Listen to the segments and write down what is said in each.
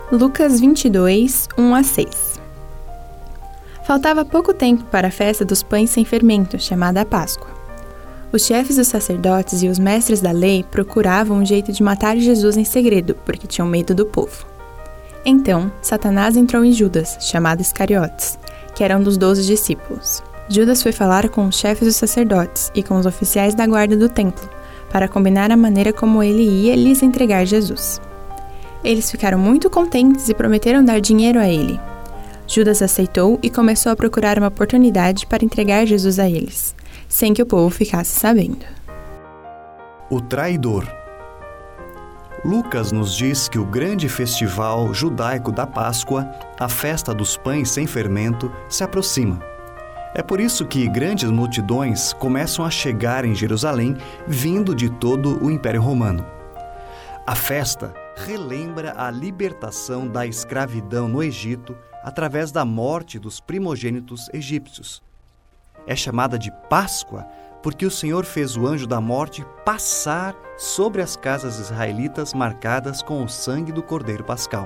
Lucas 22, 1-6. Faltava pouco tempo para a festa dos pães sem fermento, chamada Páscoa. Os chefes dos sacerdotes e os mestres da lei procuravam um jeito de matar Jesus em segredo, porque tinham medo do povo. Então, Satanás entrou em Judas, chamado Iscariotes, que era um dos 12 discípulos. Judas foi falar com os chefes dos sacerdotes e com os oficiais da guarda do templo, para combinar a maneira como ele ia lhes entregar Jesus. Eles ficaram muito contentes e prometeram dar dinheiro a ele. Judas aceitou e começou a procurar uma oportunidade para entregar Jesus a eles, sem que o povo ficasse sabendo. O traidor. Lucas nos diz que o grande festival judaico da Páscoa, a festa dos pães sem fermento, se aproxima. É por isso que grandes multidões começam a chegar em Jerusalém, vindo de todo o Império Romano. A festa relembra a libertação da escravidão no Egito através da morte dos primogênitos egípcios. É chamada de Páscoa porque o Senhor fez o anjo da morte passar sobre as casas israelitas marcadas com o sangue do Cordeiro Pascal.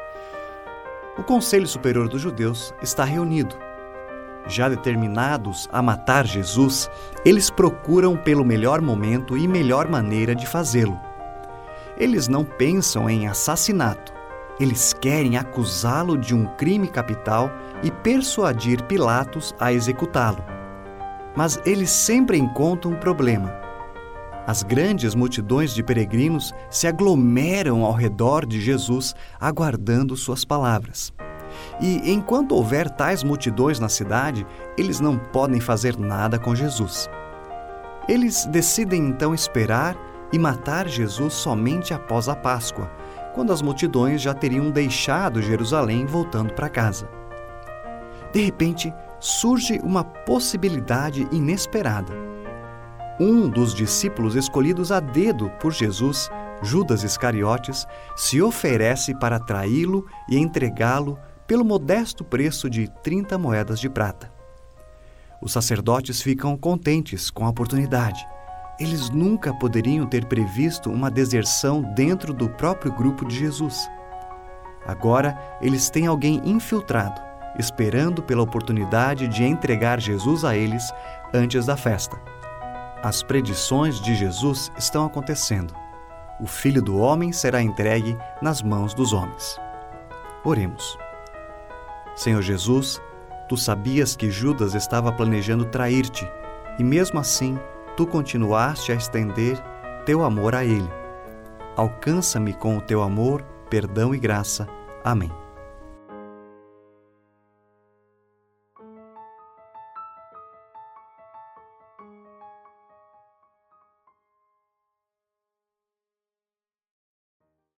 O Conselho Superior dos Judeus está reunido. Já determinados a matar Jesus, eles procuram pelo melhor momento e melhor maneira de fazê-lo. Eles não pensam em assassinato. Eles querem acusá-lo de um crime capital e persuadir Pilatos a executá-lo. Mas eles sempre encontram um problema. As grandes multidões de peregrinos se aglomeram ao redor de Jesus, aguardando suas palavras. E enquanto houver tais multidões na cidade, eles não podem fazer nada com Jesus. Eles decidem então esperar e matar Jesus somente após a Páscoa, quando as multidões já teriam deixado Jerusalém voltando para casa. De repente, surge uma possibilidade inesperada. Um dos discípulos escolhidos a dedo por Jesus, Judas Iscariotes, se oferece para traí-lo e entregá-lo pelo modesto preço de 30 moedas de prata. Os sacerdotes ficam contentes com a oportunidade. Eles nunca poderiam ter previsto uma deserção dentro do próprio grupo de Jesus. Agora, eles têm alguém infiltrado, esperando pela oportunidade de entregar Jesus a eles antes da festa. As predições de Jesus estão acontecendo. O Filho do Homem será entregue nas mãos dos homens. Oremos. Senhor Jesus, Tu sabias que Judas estava planejando trair-te, e mesmo assim, Tu continuaste a estender Teu amor a ele. Alcança-me com o Teu amor, perdão e graça. Amém.